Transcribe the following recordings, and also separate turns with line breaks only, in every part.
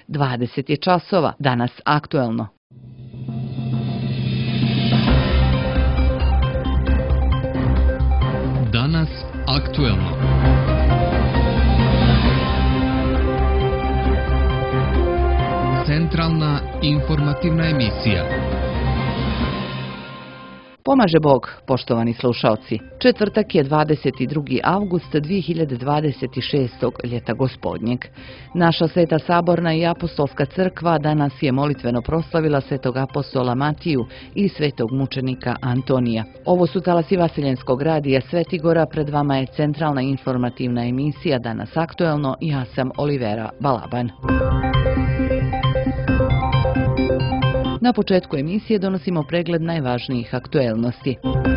20 je časova, danas aktuelno.
Danas aktuelno. Centralna informativna emisija.
Pomaže Bog, poštovani slušalci. Četvrtak je 22. avgust 2026. ljeta gospodnjeg. Naša Sveta Saborna i Apostolska crkva danas je molitveno proslavila Svetog apostola Matiju i Svetog mučenika Antonija. Ovo su talasi Vaseljenskog radija Svetigora, pred vama je centralna informativna emisija Danas aktuelno i ja sam Olivera Balaban. Na početku emisije donosimo pregled najvažnijih aktuelnosti.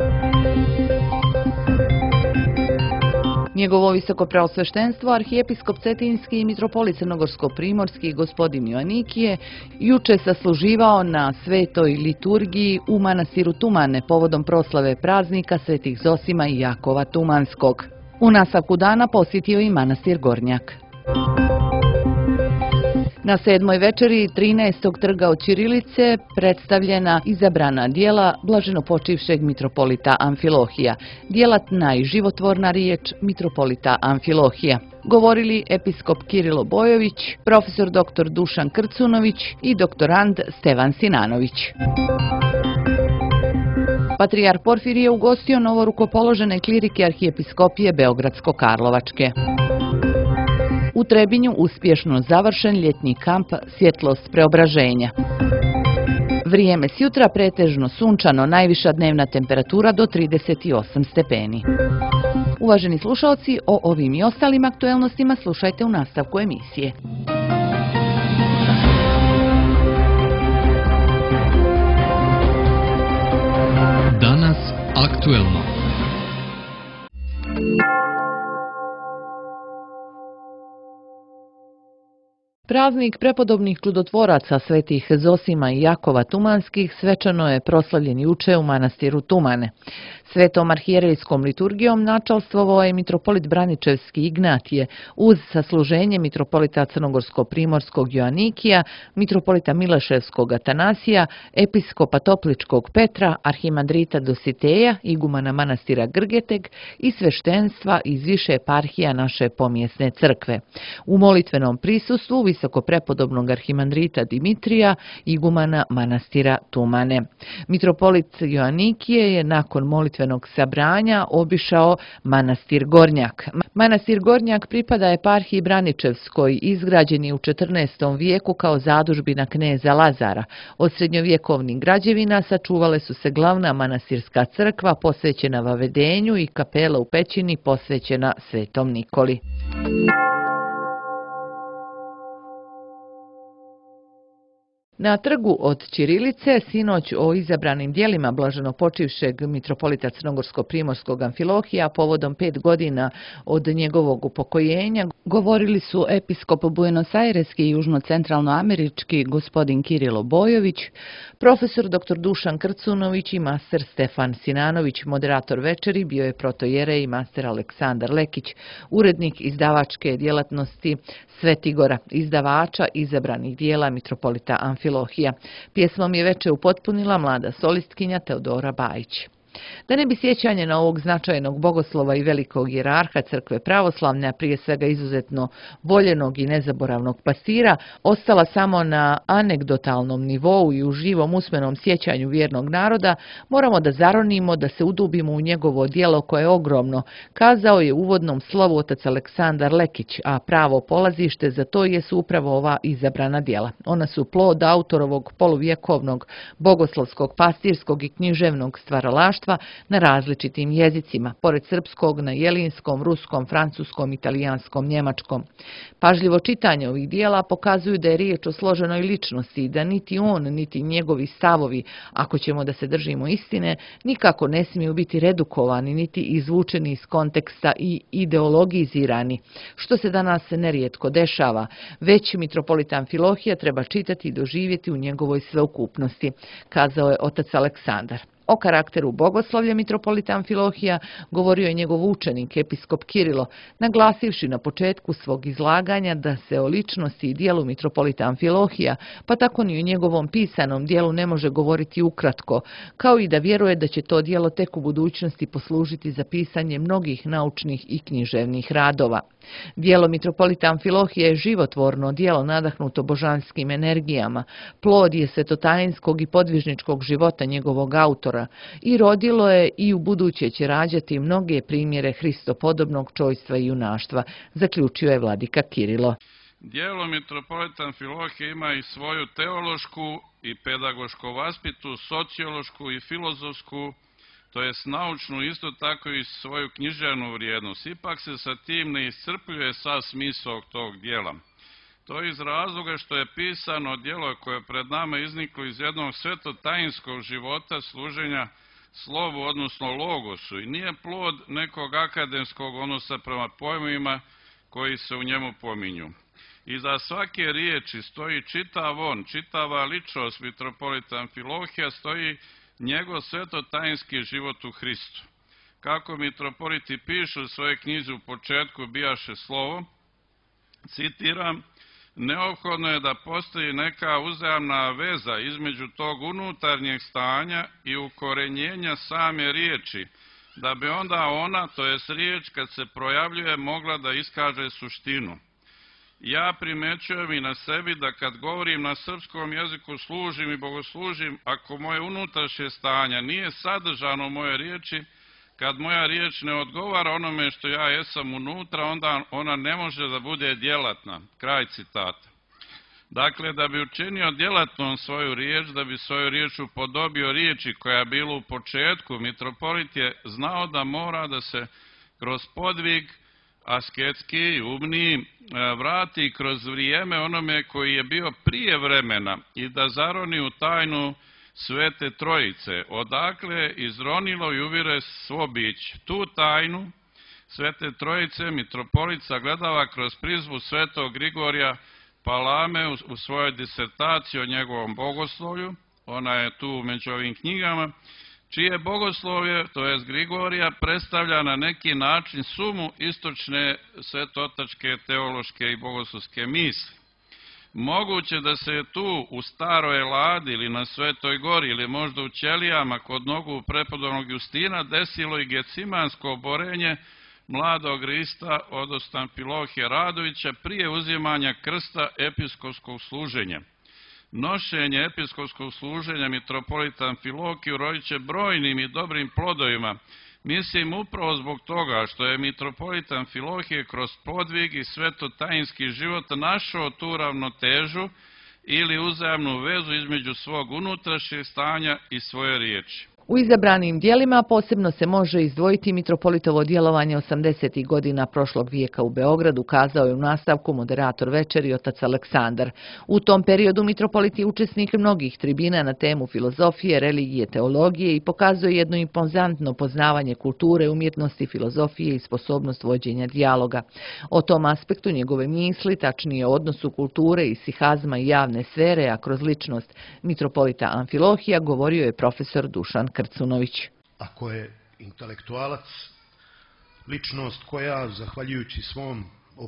Njegovo visoko preosveštenstvo, arhijepiskop Cetinski i mitropolit Crnogorsko-primorski gospodin Joanikije juče sasluživao na svetoj liturgiji u manastiru Tumane povodom proslave praznika svetih Zosima i Jakova Tumanskog. U nastavku dana posjetio i manastir Gornjak. Na 7. večeri 13. trga od ćirilice predstavljena izabrana dijela blaženopočivšeg mitropolita Amfilohija, djelatna i životvorna riječ mitropolita Amfilohija. Govorili episkop Kirilo Bojović, profesor dr. Dušan Krcunović i doktorand Stevan Sinanović. Patrijar Porfirije je ugostio novorukopoložene klirike arhijepiskopije Beogradsko-Karlovačke. U Trebinju uspješno završen ljetni kamp Svjetlost preobraženja. Vrijeme s jutra pretežno sunčano, najviša dnevna temperatura do 38 stepeni. Uvaženi slušalci, o ovim i ostalim aktuelnostima slušajte u nastavku emisije.
Danas aktuelno.
Praznik prepodobnih čudotvoraca svetih Zosima i Jakova Tumanskih svečano je proslavljen juče u manastiru Tumane. Svetom arhijerejskom liturgijom načalstvovao je mitropolit Braničevski Ignatije uz sasluženje mitropolita Crnogorsko-primorskog Joanikija, mitropolita Mileševskog Atanasija, episkopa Topličkog Petra, arhimandrita Dositeja, igumana manastira Grgeteg i sveštenstva iz više eparhija naše pomjesne crkve. U molitvenom prisustvu visoko prepodobnog arhimandrita Dimitrija, igumana manastira Tumane. Mitropolit Joanikije je nakon molitvenog sabranja obišao manastir Gornjak. Manastir Gornjak pripada eparhiji Braničevskoj, izgrađen je u 14. vijeku kao zadužbina kneza Lazara. Od srednjovjekovnih građevina sačuvale su se glavna manastirska crkva posvećena Vavedenju i kapela u pećini posvećena Svetom Nikoli. Na trgu od ćirilice sinoć o izabranim dijelima blaženopočivšeg mitropolita Crnogorsko-primorskog Amfilohija povodom 5 godina od njegovog upokojenja govorili su episkop Buenos Aireski i južno-centralnoamerički gospodin Kirilo Bojović, profesor dr. Dušan Krcunović i master Stefan Sinanović. Moderator večeri bio je protojerej i master Aleksandar Lekić, urednik izdavačke djelatnosti Svetigora, izdavača izabranih dijela mitropolita Amfilohija. Pjesmom je veče upotpunila mlada solistkinja Teodora Bajić. Da ne bi sjećanje na ovog značajnog bogoslova i velikog hijerarha crkve pravoslavne, a prije svega izuzetno voljenog i nezaboravnog pastira, ostala samo na anegdotalnom nivou i u živom usmenom sjećanju vjernog naroda, moramo da zaronimo, da se udubimo u njegovo djelo koje je ogromno, kazao je u uvodnom slovu otac Aleksandar Lekić, a pravo polazište za to jesu upravo ova izabrana djela. Ona su plod autorovog poluvjekovnog bogoslovskog, pastirskog i književnog stvaralaštva na različitim jezicima, pored srpskog na jelinskom, ruskom, francuskom, italijanskom, njemačkom. Pažljivo čitanje ovih dijela pokazuju da je riječ o složenoj ličnosti i da niti on, niti njegovi stavovi, ako ćemo da se držimo istine, nikako ne smiju biti redukovani, niti izvučeni iz konteksta i ideologizirani, što se danas nerijetko dešava, već mitropolita Amfilohija treba čitati i doživjeti u njegovoj sveukupnosti, kazao je otac Aleksandar. O karakteru bogoslovlja mitropolita Amfilohija govorio je njegov učenik, episkop Kirilo, naglasivši na početku svog izlaganja da se o ličnosti i dijelu mitropolita Amfilohija, pa tako ni u njegovom pisanom dijelu ne može govoriti ukratko, kao i da vjeruje da će to dijelo tek u budućnosti poslužiti za pisanje mnogih naučnih i književnih radova. Dijelo mitropolita Amfilohija je životvorno dijelo nadahnuto božanskim energijama, plod je svetotajinskog i podvižničkog života njegovog autora i rodilo je i u buduće će rađati mnoge primjere hristopodobnog čojstva i junaštva, zaključio je vladika Kirilo.
Dijelo mitropolita Amfilohija ima i svoju teološku i pedagošku vaspitu, sociološku i filozofsku, to jest naučnu, isto tako i svoju književnu vrijednost. Ipak se sa tim ne iscrpljuje sav smisao tog dijela. To je iz razloga što je pisano djelo koje je pred nama izniklo iz jednog svetotajinskog života služenja slovu, odnosno logosu, i nije plod nekog akademskog odnosa prema pojmovima koji se u njemu pominju. Iza svake riječi stoji čitav on, čitava ličnost mitropolita Amfilohija, stoji njegov svetotajinski život u Hristu. Kako mitropoliti pišu u svojoj knjizi u početku bijaše slovo, citiram, neophodno je da postoji neka uzajamna veza između tog unutarnjeg stanja i ukorenjenja same riječi, da bi onda ona, to jest riječ, kad se projavljuje, mogla da iskaže suštinu. Ja primećujem i na sebi da kad govorim na srpskom jeziku, služim i bogoslužim, ako moje unutrašnje stanje nije sadržano u moje riječi, kad moja riječ ne odgovara onome što ja jesam unutra, onda ona ne može da bude djelatna. Kraj citata. Dakle, da bi učinio djelatnom svoju riječ, da bi svoju riječ upodobio riječi koja je bila u početku, mitropolit je znao da mora da se kroz podvig asketski, umni, vrati kroz vrijeme onome koji je bio prije vremena i da zaroni u tajnu Svete Trojice, odakle izronilo i uvire svo bić. Tu tajnu Svete Trojice mitropolit sagledava kroz prizmu svetog Grigorija Palame u svojoj disertaciji o njegovom bogoslovlju, ona je tu među ovim knjigama, čije bogoslovje, to jest Grigorija, predstavlja na neki način sumu istočne svetotačke teološke i bogoslovske misli. Moguće da se tu u Staroj Ladi ili na Svetoj Gori ili možda u Ćelijama kod nogu prepodobnog Justina desilo i gecimansko oborenje mladog Rista, odnosno Amfilohija Radovića, prije uzimanja krsta episkopskog služenja. Nošenje episkopskog služenja mitropolita Amfilohiju rodit će brojnim i dobrim plodovima. Mislim upravo zbog toga što je mitropolit Amfilohije kroz podvig i svetotajinski život našao tu ravnotežu ili uzajamnu vezu između svog unutrašnjeg stanja i svoje riječi.
U izabranim dijelima posebno se može izdvojiti mitropolitovo djelovanje 80. godina prošlog vijeka u Beogradu, kazao je u nastavku moderator večeri otac Aleksandar. U tom periodu mitropolit je učesnik mnogih tribina na temu filozofije, religije, teologije i pokazuje jedno impozantno poznavanje kulture, umjetnosti, filozofije i sposobnost vođenja dijaloga. O tom aspektu njegove misli, tačnije o odnosu kulture i sihazma i javne sfere, a kroz ličnost mitropolita Amfilohija, govorio je profesor Dušan Krcunović.
Ako je intelektualac ličnost koja, zahvaljujući svom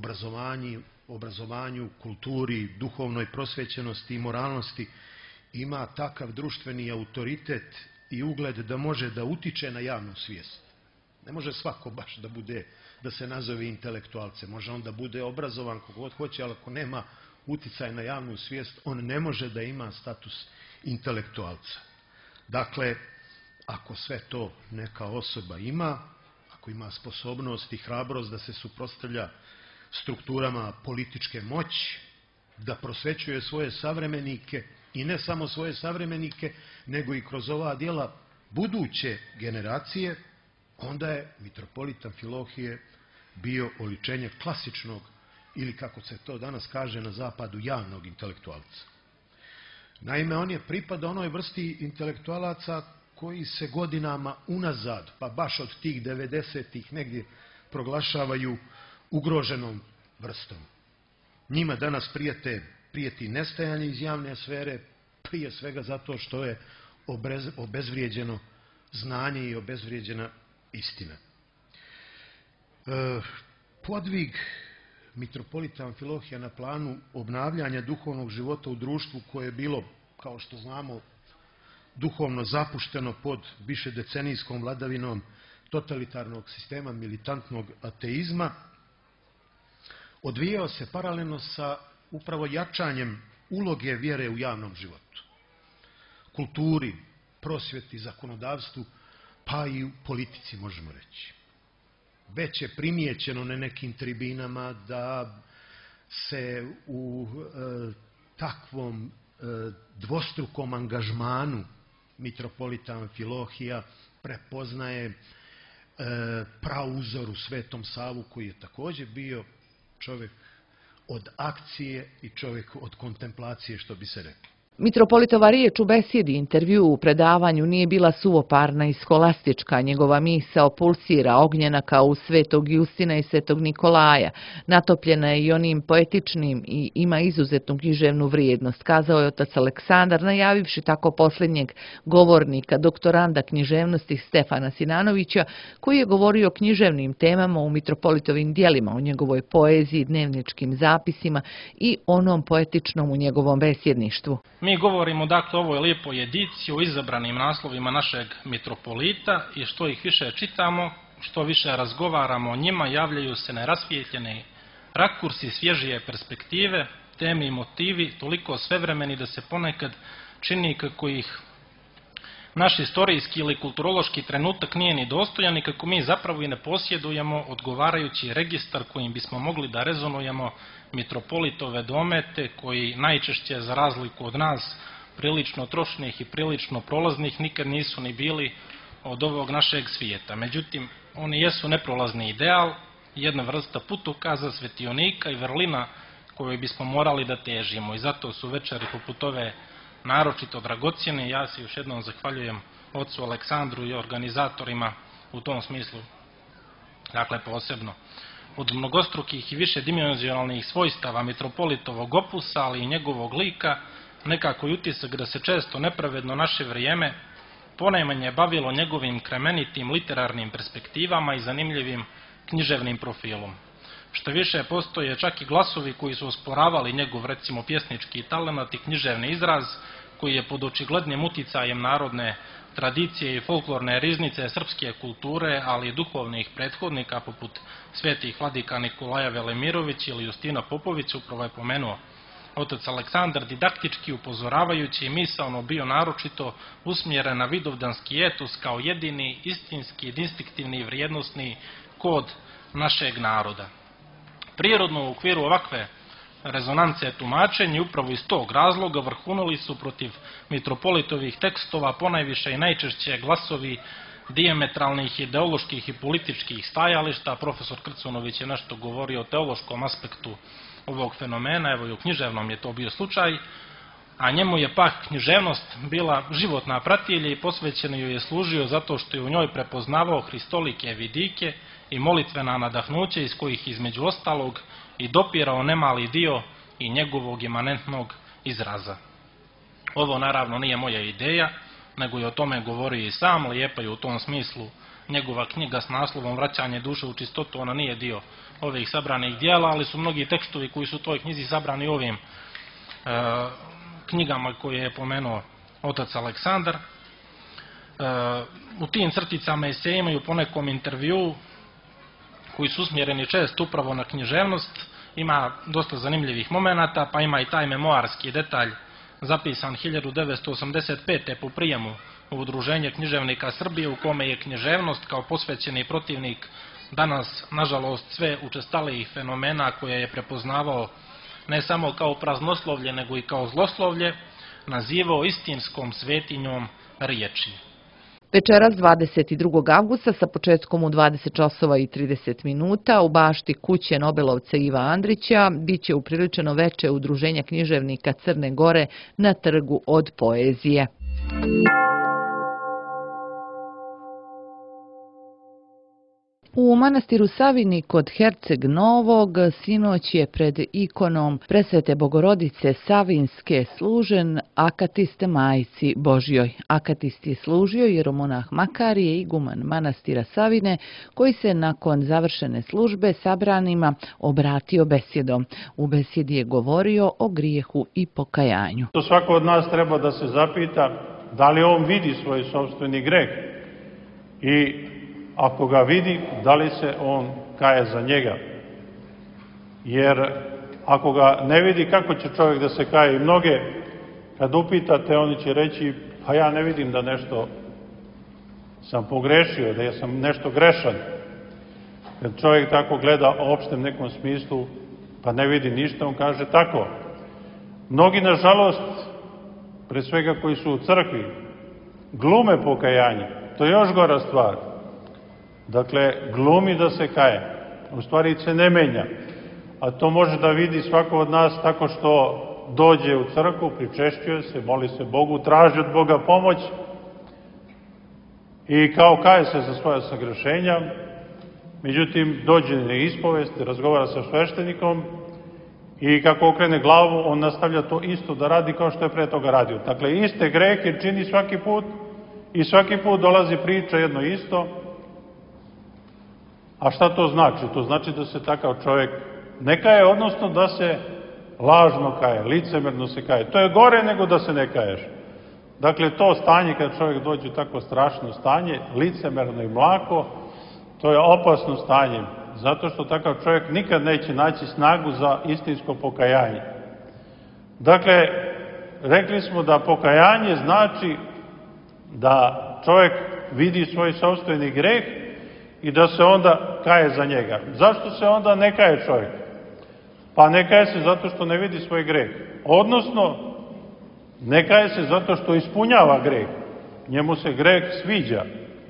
obrazovanju, kulturi, duhovnoj prosvećenosti i moralnosti, ima takav društveni autoritet i ugled da može da utiče na javnu svijest. Ne može svako baš da se nazove intelektualce. Može on da bude obrazovan kogod hoće, ali ako nema uticaj na javnu svijest, on ne može da ima status intelektualca. Dakle, ako sve to neka osoba ima, ako ima sposobnost i hrabrost da se suprotstavlja strukturama političke moći, da prosvećuje svoje savremenike i ne samo svoje savremenike, nego i kroz ova djela buduće generacije, onda je mitropolit Amfilohije bio oličenje klasičnog, ili kako se to danas kaže na zapadu, javnog intelektualca. Naime, on je pripada onoj vrsti intelektualaca koji se godinama unazad, pa baš od tih 90-ih negdje, proglašavaju ugroženom vrstom. Njima danas prijeti nestajanje iz javne sfere, prije svega zato što je obezvrijeđeno znanje i obezvrijeđena istina. Podvig mitropolita Amfilohija na planu obnavljanja duhovnog života u društvu koje je bilo, kao što znamo, duhovno zapušteno pod višedecenijskom vladavinom totalitarnog sistema militantnog ateizma, odvijao se paralelno sa upravo jačanjem uloge vjere u javnom životu, kulturi, prosvjeti, zakonodavstvu, pa i u politici, možemo reći. Već je primijećeno na nekim tribinama da se u takvom dvostrukom angažmanu mitropolita Amfilohija prepoznaje prauzor u Svetom Savu, koji je također bio čovjek od akcije i čovjek od kontemplacije, što bi se reklo.
Mitropolitova riječ u besjedi, intervju, u predavanju nije bila suvoparna i skolastička. Njegova misao pulsira ognjena kao u Svetog Justina i Svetog Nikolaja. Natopljena je i onim poetičnim i ima izuzetnu književnu vrijednost, kazao je otac Aleksandar, najavivši tako posljednjeg govornika, doktoranda književnosti Stefana Sinanovića, koji je govorio o književnim temama u mitropolitovim djelima, o njegovoj poeziji, dnevničkim zapisima i onom poetičnom u njegovom besjedništvu.
Mi govorimo dakle o ovoj lijepoj ediciji, o izabranim naslovima našeg mitropolita i što ih više čitamo, što više razgovaramo o njima, javljaju se nerasvijetljeni rakursi, svježije perspektive, teme i motivi, toliko svevremeni da se ponekad čini kako ih naš istorijski ili kulturološki trenutak nije ni dostojan i kako mi zapravo i ne posjedujemo odgovarajući registar kojim bismo mogli da rezonujemo mitropolitove domete, koji najčešće, za razliku od nas, prilično trošnih i prilično prolaznih, nikad nisu ni bili od ovog našeg svijeta. Međutim, oni jesu neprolazni ideal, jedna vrsta putokaza, svetionika i vrlina kojoj bismo morali da težimo. I zato su večeri poput ove naročito dragocjene. Ja se još jednom zahvaljujem ocu Aleksandru i organizatorima u tom smislu, dakle posebno. Od mnogostrukih i višedimenzionalnih svojstava mitropolitovog opusa, ali i njegovog lika, nekako je utisak da se često nepravedno naše vrijeme ponajmanje bavilo njegovim kremenitim literarnim perspektivama i zanimljivim književnim profilom. Što više, postoje čak i glasovi koji su osporavali njegov, recimo, pjesnički talenat i književni izraz, koji je pod očiglednim uticajem narodne tradicije i folklorne riznice srpske kulture, ali i duhovnih prethodnika poput svetih vladika Nikolaja Velimirović ili Justina Popović, upravo je pomenuo otac Aleksandar, didaktički upozoravajući i misaono bio naročito usmjeren na vidovdanski etos kao jedini, istinski, distinktivni i vrijednosni kod našeg naroda. Prirodno u okviru ovakve rezonance tumačenja, upravo iz tog razloga vrhunuli su protiv mitropolitovih tekstova ponajviše i najčešće glasovi dijametralnih ideoloških i političkih stajališta. Profesor Krcunović je nešto govorio o teološkom aspektu ovog fenomena, evo i u književnom je to bio slučaj, a njemu je pak književnost bila životna pratilja i posvećeno joj je služio zato što je u njoj prepoznavao hristolike vidike i molitvena nadahnuća iz kojih između ostalog i dopirao nemali dio i njegovog imanentnog izraza. Ovo naravno nije moja ideja, nego je o tome govorio i sam, lijepa je u tom smislu njegova knjiga s naslovom Vraćanje duše u čistotu. Ona nije dio ovih sabranih dijela, ali su mnogi tekstovi koji su u toj knjizi sabrani ovim knjigama koje je pomenuo otac Aleksandar. U tim crticama esejima i u ponekom intervju koji su usmjereni često upravo na književnost, ima dosta zanimljivih momenata, pa ima i taj memoarski detalj zapisan 1985. po prijemu u Udruženje književnika Srbije, u kome je književnost kao posvećeni protivnik danas, nažalost, sve učestalijih fenomena koje je prepoznavao ne samo kao praznoslovlje, nego i kao zloslovlje, nazivao istinskom svetinjom riječi.
Večeras 22. avgusta sa početkom u 20 časova i 30 minuta u bašti kuće Nobelovca Iva Andrića biće upriličeno veče Udruženja književnika Crne Gore na Trgu od poezije. U manastiru Savini kod Herceg Novog sinoć je pred ikonom Presvete Bogorodice Savinske služen akatist Majci Božjoj. Akatist je služio jeromonah Makarije, iguman manastira Savine, koji se nakon završene službe sabranima obratio besjedom. U besjedi je govorio o grijehu i pokajanju.
To svako od nas treba da se zapita da li on vidi svoj sopstveni greh i ako ga vidi, da li se on kaje za njega. Jer ako ga ne vidi, kako će čovjek da se kaje? I mnoge, kad upitate, oni će reći, pa ja ne vidim da nešto sam pogrešio, da ja sam nešto grešan. Kad čovjek tako gleda u opštem nekom smislu, pa ne vidi ništa, on kaže tako. Mnogi, nažalost, pre svega koji su u crkvi, glume pokajanje. To je još gora stvar. Dakle, glumi da se kaje. U stvari se ne menja. A to može da vidi svako od nas tako što dođe u crkvu, pričešćuje se, moli se Bogu, traži od Boga pomoć i kao kaje se za svoja sagrešenja. Međutim, dođe na ispovest, razgovara sa sveštenikom i kako okrene glavu, on nastavlja to isto da radi kao što je pre toga radio. Dakle, iste grehe čini svaki put i svaki put dolazi priča jedno isto. A šta to znači? To znači da se takav čovjek ne kaje, odnosno da se lažno kaje, licemerno se kaje. To je gore nego da se ne kaješ. Dakle, to stanje kad čovjek dođe u tako strašno stanje, licemerno i mlako, to je opasno stanje, zato što takav čovjek nikad neće naći snagu za istinsko pokajanje. Dakle, rekli smo da pokajanje znači da čovjek vidi svoj sopstveni greh i da se onda kaje za njega. Zašto se onda ne kaje čovjek? Pa ne kaje se zato što ne vidi svoj greh. Odnosno, ne kaje se zato što ispunjava greh. Njemu se greh sviđa.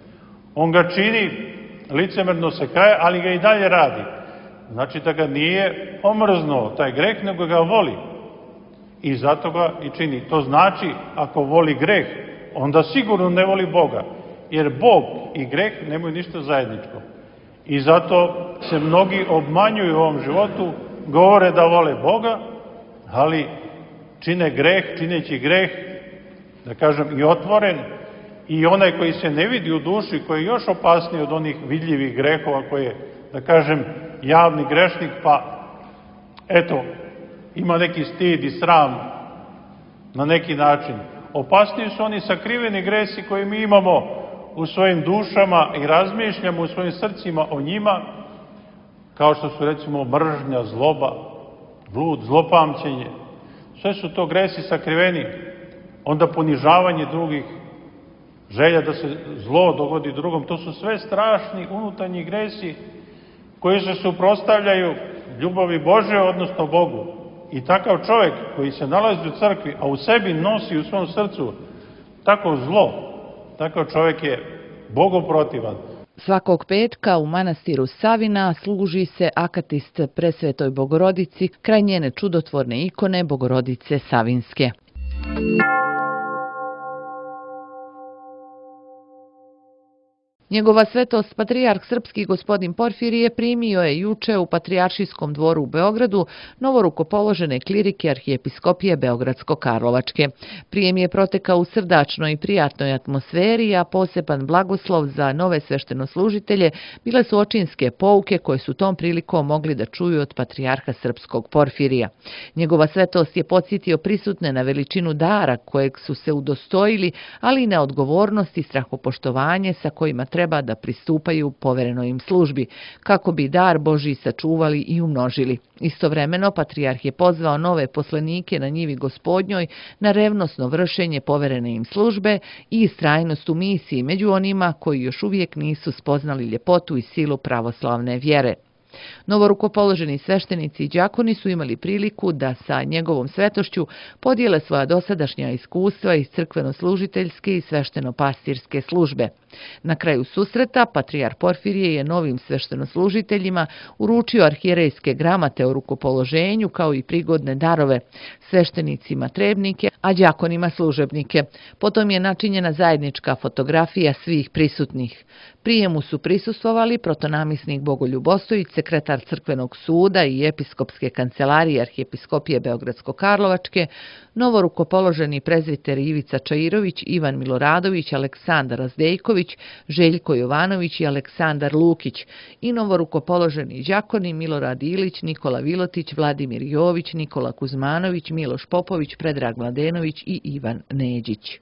On ga čini, licemerno se kaje, ali ga i dalje radi. Znači da ga nije omrznuo taj greh, nego ga voli. I zato ga i čini. To znači, ako voli greh, onda sigurno ne voli Boga. Jer Bog i greh nemaju ništa zajedničko. I zato se mnogi obmanjuju u ovom životu, govore da vole Boga, ali čine greh, čineći greh, da kažem, i otvoren, i onaj koji se ne vidi u duši, koji je još opasniji od onih vidljivih grehova, koji je, da kažem, javni grešnik, pa, eto, ima neki stid i sram na neki način. Opasniji su oni sakriveni gresi koje mi imamo u svojim dušama i razmišljamo u svojim srcima o njima, kao što su recimo mržnja, zloba, blud, zlopamćenje. Sve su to gresi sakriveni. Onda ponižavanje drugih, želja da se zlo dogodi drugom. To su sve strašni unutarnji gresi koji se suprotstavljaju ljubavi Bože, odnosno Bogu. I takav čovjek koji se nalazi u crkvi, a u sebi nosi u svom srcu tako zlo, takav čovjek je bogoprotivan.
Svakog petka u manastiru Savina služi se akatist Presvetoj Bogorodici kraj njene čudotvorne ikone Bogorodice Savinske. Njegova svetost patrijarh srpski gospodin Porfirije primio je juče u Patrijaršijskom dvoru u Beogradu novorukopoložene klirike arhijepiskopije Beogradsko-Karlovačke. Prijem je protekao u srdačnoj i prijatnoj atmosferi, a poseban blagoslov za nove sveštenoslužitelje bile su očinske pouke koje su tom prilikom mogli da čuju od patrijarha srpskog Porfirija. Njegova svetost je podsjetio prisutne na veličinu dara kojeg su se udostojili, ali i na odgovornost i strahopoštovanje sa kojima treba da pristupaju poverenoj im službi, kako bi dar Božji sačuvali i umnožili. Istovremeno, patrijarh je pozvao nove poslenike na njivi Gospodnjoj na revnosno vršenje poverene im službe i istrajnost u misiji među onima koji još uvijek nisu spoznali ljepotu i silu pravoslavne vjere. Novorukopoloženi sveštenici i đakoni su imali priliku da sa njegovom svetošću podijele svoja dosadašnja iskustva iz crkveno-služiteljske i svešteno-pastirske službe. Na kraju susreta, patrijarh Porfirije je novim sveštenoslužiteljima uručio arhijerejske gramate o rukopoloženju kao i prigodne darove, sveštenicima trebnike, a đakonima služebnike. Potom je načinjena zajednička fotografija svih prisutnih. Prijemu su prisustvovali protonamisnik Bogoljub Ostojić, sekretar Crkvenog suda i episkopske kancelarije Arhijepiskopije Beogradsko-Karlovačke, novorukopoloženi prezviter Ivica Čairović, Ivan Miloradović, Aleksandar Razdejković, Željko Jovanović i Aleksandar Lukić i novorukopoloženi đakoni Milorad Ilić, Nikola Vilotić, Vladimir Jović, Nikola Kuzmanović, Miloš Popović, Predrag Mladenović i Ivan Neđić.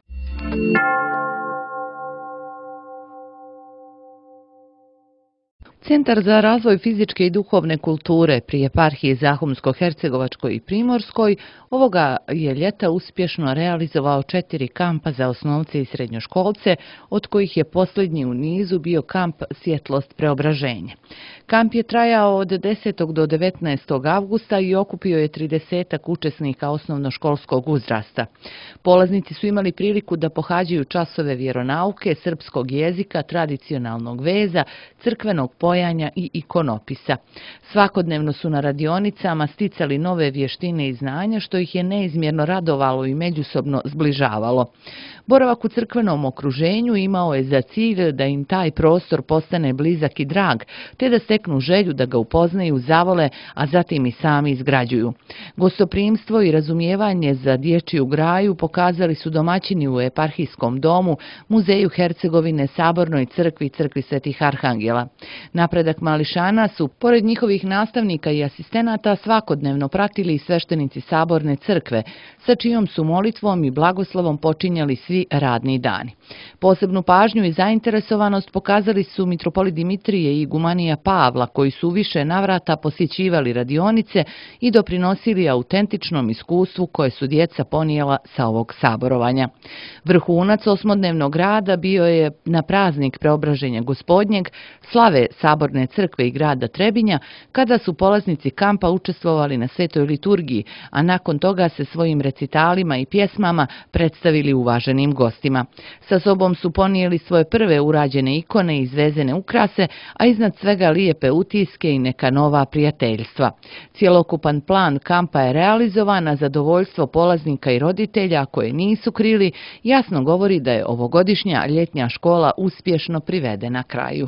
Centar za razvoj fizičke i duhovne kulture pri eparhiji Zahumsko-Hercegovačkoj i Primorskoj ovoga je ljeta uspješno realizovao 4 kampa za osnovce i srednjoškolce, od kojih je posljednji u nizu bio kamp Svjetlost preobraženje. Kamp je trajao od 10. do 19. avgusta i okupio je 30 učesnika osnovnoškolskog uzrasta. Polaznici su imali priliku da pohađaju časove vjeronauke, srpskog jezika, tradicionalnog veza, crkvenog pojanja i ikonopisa. Svakodnevno su na radionicama sticali nove vještine i znanja, što ih je neizmjerno radovalo i međusobno zbližavalo. Boravak u crkvenom okruženju imao je za cilj da im taj prostor postane blizak i drag, te da steknu želju da ga upoznaju, zavole, a zatim i sami izgrađuju. Gostoprimstvo i razumijevanje za dječju graju pokazali su domaćini u eparhijskom domu, Muzeju Hercegovine, Sabornoj crkvi i crkvi Svetih Arhangela. Napredak mališana su, pored njihovih nastavnika i asistenata, svakodnevno pratili i sveštenici Saborne crkve, sa čijom su molitvom i blagoslovom počinjali svi radni dani. Posebnu pažnju i zainteresovanost pokazali su mitropolit Dimitrije i igumanija Pavla, koji su u više navrata posjećivali radionice i doprinosili autentičnom iskustvu koje su djeca ponijela sa ovog saborovanja. Vrhunac osmodnevnog rada bio je na praznik Preobraženja Gospodnjeg, slave Saborne crkve i grada Trebinja, kada su polaznici kampa učestvovali na svetoj liturgiji, a nakon toga se svojim recitalima i pjesmama predstavili uvaženim gostima. Sa sobom su ponijeli svoje prve urađene ikone i izvezene ukrase, a iznad svega lijepe utiske i neka nova prijateljstva. Cjelokupan plan kampa je realizovan, a zadovoljstvo polaznika i roditelja, koje nisu krili, jasno govori da je ovogodišnja ljetnja škola uspješno privedena kraju.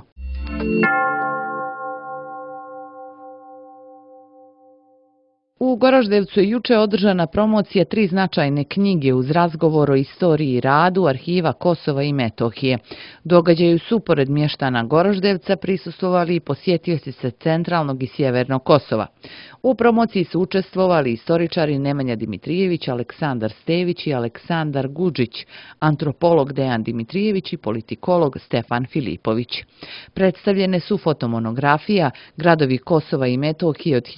U Goraždevcu je juče održana promocija 3 značajne knjige uz razgovor o istoriji i radu Arhiva Kosova i Metohije. Događaju su, pored mještana Goraždevca, prisustvovali i posjetioci sa centralnog i sjevernog Kosova. U promociji su učestvovali istoričari Nemanja Dimitrijević, Aleksandar Stević i Aleksandar Gudžić, antropolog Dejan Dimitrijević i politikolog Stefan Filipović. Predstavljene su fotomonografija Gradovi Kosova i Metohije od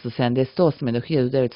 1878. do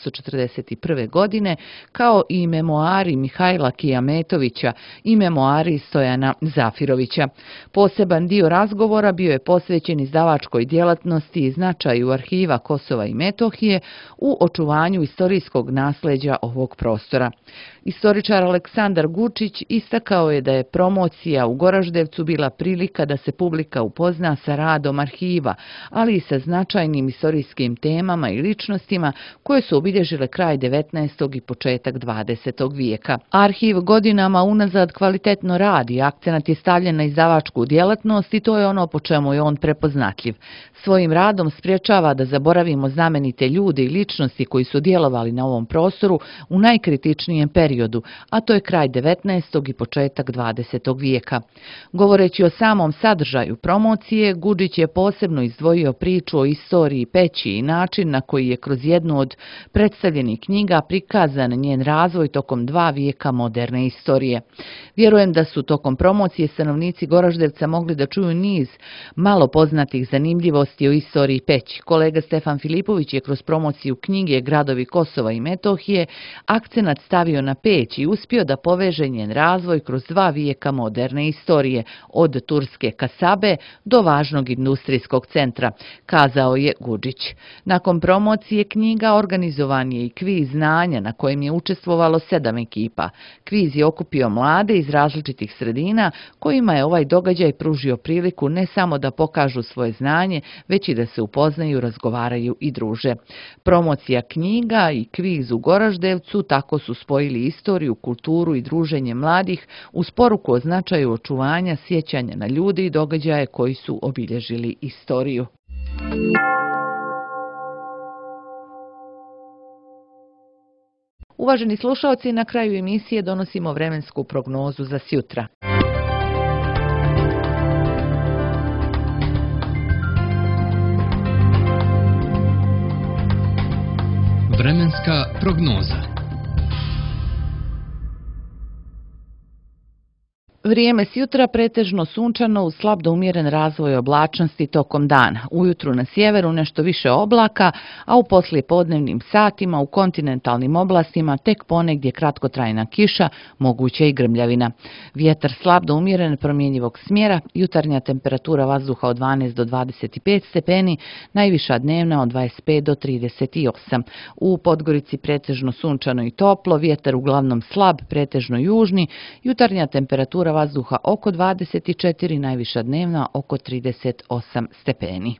1941. godine, kao i memoari Mihajla Kijametovića i memoari Stojana Zafirovića. Poseban dio razgovora bio je posvećen izdavačkoj djelatnosti i značaju Arhiva Kosova i Metohije u očuvanju istorijskog nasljeđa ovog prostora. Istoričar Aleksandar Gučić istakao je da je promocija u Goraždevcu bila prilika da se publika upozna sa radom arhiva, ali i sa značajnim istorijskim temama i ličnostima koje su obilježile kraj 19. i početak 20. vijeka. Arhiv godinama unazad kvalitetno radi, akcenat je stavljen na izdavačku djelatnost i to je ono po čemu je on prepoznatljiv. Svojim radom sprječava da zaboravimo znamenite ljude i ličnosti koji su djelovali na ovom prostoru u najkritičnijem periodu, a to je kraj 19. i početak 20. vijeka. Govoreći o samom sadržaju promocije, Gudžić je posebno izdvojio priču o istoriji Peći i način na koji je kroz jednu od predstavljenih knjiga prikazan njen razvoj tokom 2 vijeka moderne istorije. Vjerujem da su tokom promocije stanovnici Goraždevca mogli da čuju niz malo poznatih zanimljivosti o istoriji Peći. Kolega Stefan Filipović je kroz promociju knjige Gradovi Kosova i Metohije akcenat stavio na Peć i uspio da poveže njen razvoj kroz 2 vijeka moderne istorije, od turske kasabe do važnog industrijskog centra, kazao je Gudžić. Nakon promocije knjige knjiga organizovan je i kviz znanja na kojem je učestvovalo 7 ekipa. Kviz je okupio mlade iz različitih sredina kojima je ovaj događaj pružio priliku ne samo da pokažu svoje znanje, već i da se upoznaju, razgovaraju i druže. Promocija knjiga i kviz u Goraždevcu tako su spojili istoriju, kulturu i druženje mladih uz poruku o značaju očuvanja sjećanja na ljude i događaje koji su obilježili istoriju. Uvaženi slušaoci, na kraju emisije donosimo vremensku prognozu za sjutra.
Vremenska prognoza.
Vrijeme sjutra pretežno sunčano uz slab do umjeren razvoj oblačnosti tokom dana. Ujutru na sjeveru nešto više oblaka, a u poslijepodnevnim satima u kontinentalnim oblastima tek ponegdje kratkotrajna kiša, moguće i grmljavina. Vjetar slab do umjeren promjenjivog smjera, jutarnja temperatura vazduha od 12 do 25 stepeni, najviša dnevna od 25 do 38. U Podgorici pretežno sunčano i toplo, vjetar uglavnom slab, pretežno južni, jutarnja temperatura vazduha oko 24, najviša dnevna oko 38 stepeni.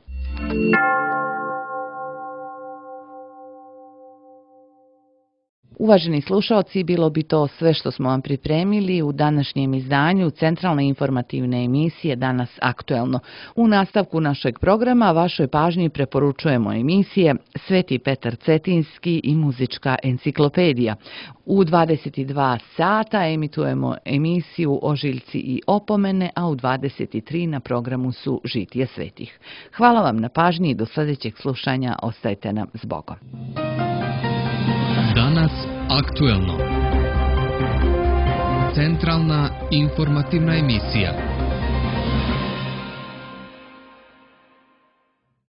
Uvaženi slušaoci, bilo bi to sve što smo vam pripremili u današnjem izdanju centralne informativne emisije Danas aktuelno. U nastavku našeg programa vašoj pažnji preporučujemo emisije Sveti Petar Cetinski i muzička enciklopedija. U 22 sata emitujemo emisiju Ožiljci i opomene, a u 23 na programu su Žitije svetih. Hvala vam na pažnji i do sljedećeg slušanja ostajte nam s Bogom.
Danas aktuelno. Centralna informativna emisija.